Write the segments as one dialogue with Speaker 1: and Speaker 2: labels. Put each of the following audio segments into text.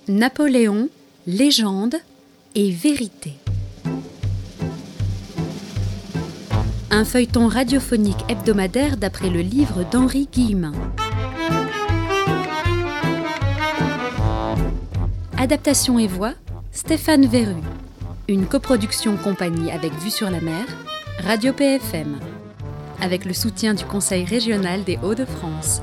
Speaker 1: Napoléon, légende et vérité. Un feuilleton radiophonique hebdomadaire d'après le livre d'Henri Guillemin. Adaptation et voix, Stéphane Verru. Une coproduction compagnie avec Vue sur la Mer, Radio PFM. Avec le soutien du Conseil régional des Hauts-de-France.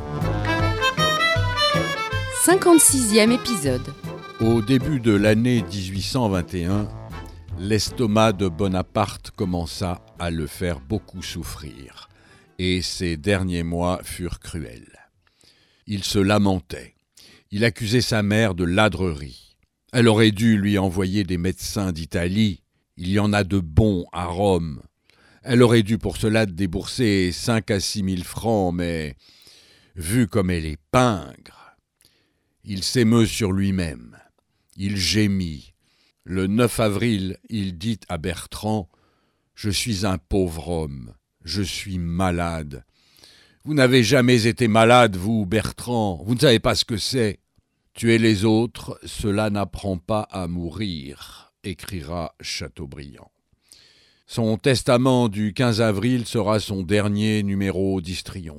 Speaker 1: 56e épisode.
Speaker 2: Au début de l'année 1821, l'estomac de Bonaparte commença à le faire beaucoup souffrir, et ses derniers mois furent cruels. Il se lamentait. Il accusait sa mère de ladrerie. Elle aurait dû lui envoyer des médecins d'Italie. Il y en a de bons à Rome. Elle aurait dû pour cela débourser 5 à 6 000 francs, mais vu comme elle est pingre, il s'émeut sur lui-même. Il gémit. Le 9 avril, il dit à Bertrand « Je suis un pauvre homme, je suis malade. » « Vous n'avez jamais été malade, vous, Bertrand, vous ne savez pas ce que c'est. »« Tuer les autres, cela n'apprend pas à mourir », écrira Chateaubriand. Son testament du 15 avril sera son dernier numéro d'Histrion.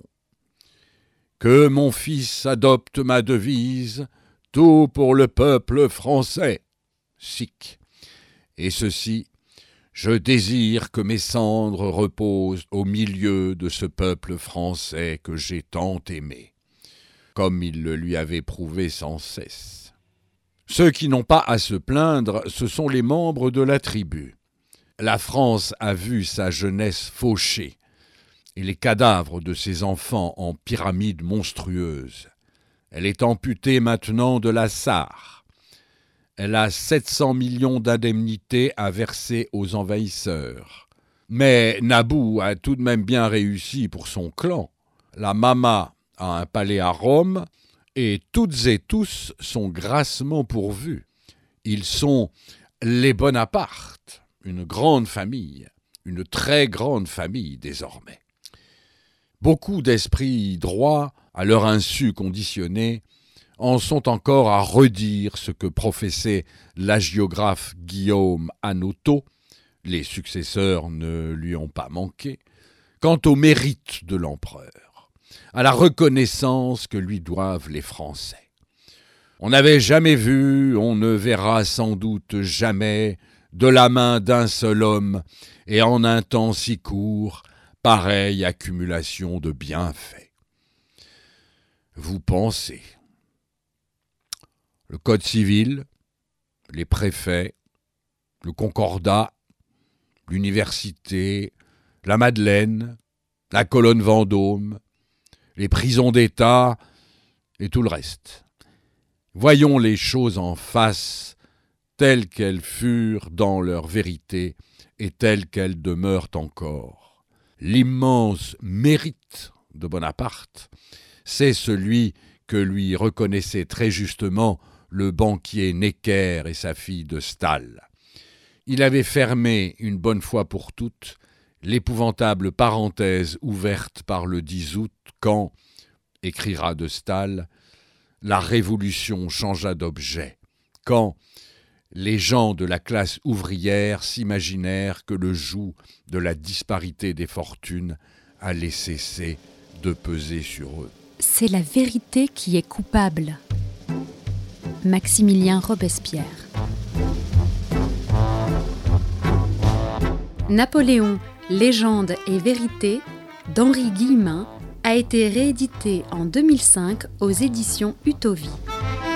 Speaker 2: « Que mon fils adopte ma devise, tout pour le peuple français. » Sic. Et ceci, je désire que mes cendres reposent au milieu de ce peuple français que j'ai tant aimé, comme il le lui avait prouvé sans cesse. Ceux qui n'ont pas à se plaindre, ce sont les membres de la tribu. La France a vu sa jeunesse fauchée, et les cadavres de ses enfants en pyramides monstrueuses. Elle est amputée maintenant de la Sarre. Elle a 700 millions d'indemnités à verser aux envahisseurs. Mais Naboo a tout de même bien réussi pour son clan. La Mama a un palais à Rome, et toutes et tous sont grassement pourvus. Ils sont les Bonaparte, une grande famille, une très grande famille désormais. Beaucoup d'esprits droits, à leur insu conditionnés, en sont encore à redire ce que professait l'hagiographe Guillaume Hanotaux, les successeurs ne lui ont pas manqué, quant au mérite de l'empereur, à la reconnaissance que lui doivent les Français. On n'avait jamais vu, on ne verra sans doute jamais, de la main d'un seul homme, et en un temps si court, pareille accumulation de bienfaits. Vous pensez. Le Code civil, les préfets, le Concordat, l'université, la Madeleine, la colonne Vendôme, les prisons d'État et tout le reste. Voyons les choses en face, telles qu'elles furent dans leur vérité et telles qu'elles demeurent encore. L'immense mérite de Bonaparte, c'est celui que lui reconnaissait très justement le banquier Necker et sa fille de Staël. Il avait fermé une bonne fois pour toutes l'épouvantable parenthèse ouverte par le 10 août quand, écrira de Staël, la Révolution changea d'objet, quand les gens de la classe ouvrière s'imaginèrent que le joug de la disparité des fortunes allait cesser de peser sur eux.
Speaker 1: C'est la vérité qui est coupable. Maximilien Robespierre. Napoléon, légende et vérité d'Henri Guillemin a été réédité en 2005 aux éditions Utopie.